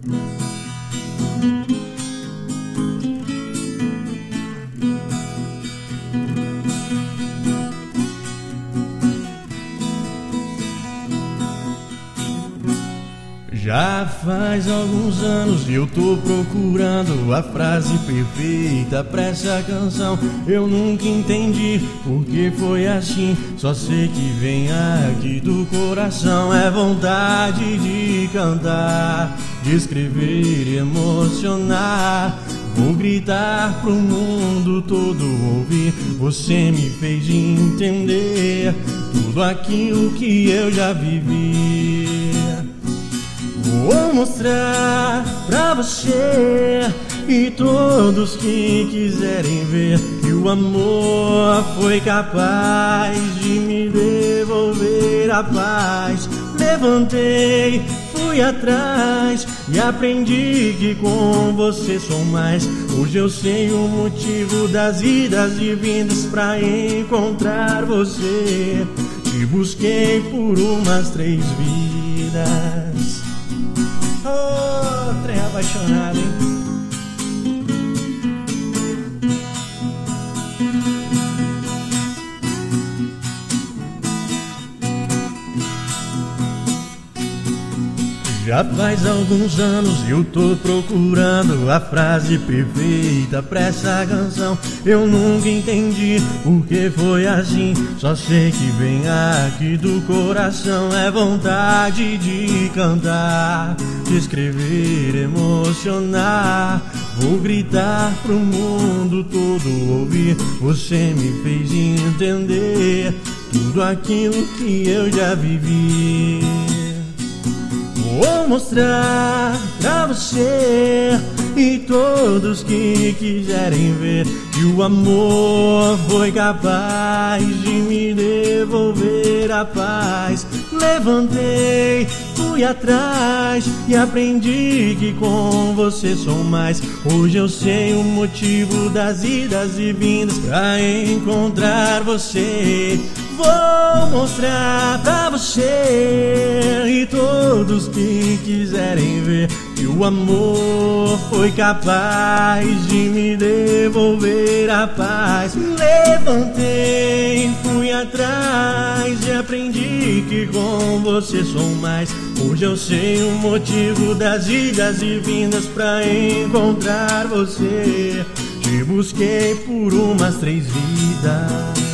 Já faz alguns anos eu tô procurando a frase perfeita pra essa canção. Eu nunca entendi por que foi assim, só sei que vem aqui do coração. É vontade de cantar, de escrever e emocionar. Vou gritar pro mundo todo ouvir. Você me fez entender tudo aquilo que eu já vivi. Vou mostrar pra você e todos que quiserem ver que o amor foi capaz de me devolver a paz. Levantei, fui atrás e aprendi que com você sou mais. Hoje eu sei o motivo das idas e vindas pra encontrar você. Te busquei por umas 3 vidas. Oh, trem apaixonado, hein? Já faz alguns anos eu tô procurando a frase perfeita pra essa canção. Eu nunca entendi por que foi assim, só sei que vem aqui do coração. É vontade de cantar, de escrever, emocionar. Vou gritar pro mundo todo ouvir. Você me fez entender tudo aquilo que eu já vivi. Vou mostrar pra você e todos que quiserem ver que o amor foi capaz de me devolver a paz. Levantei, fui atrás e aprendi que com você sou mais. Hoje eu sei o motivo das idas e vindas pra encontrar você. Vou mostrar pra você e todos que quiserem ver que o amor foi capaz de me devolver a paz. Levantei, fui atrás e aprendi que com você sou mais. Hoje eu sei o motivo das idas e vindas pra encontrar você. Te busquei por umas 3 vidas.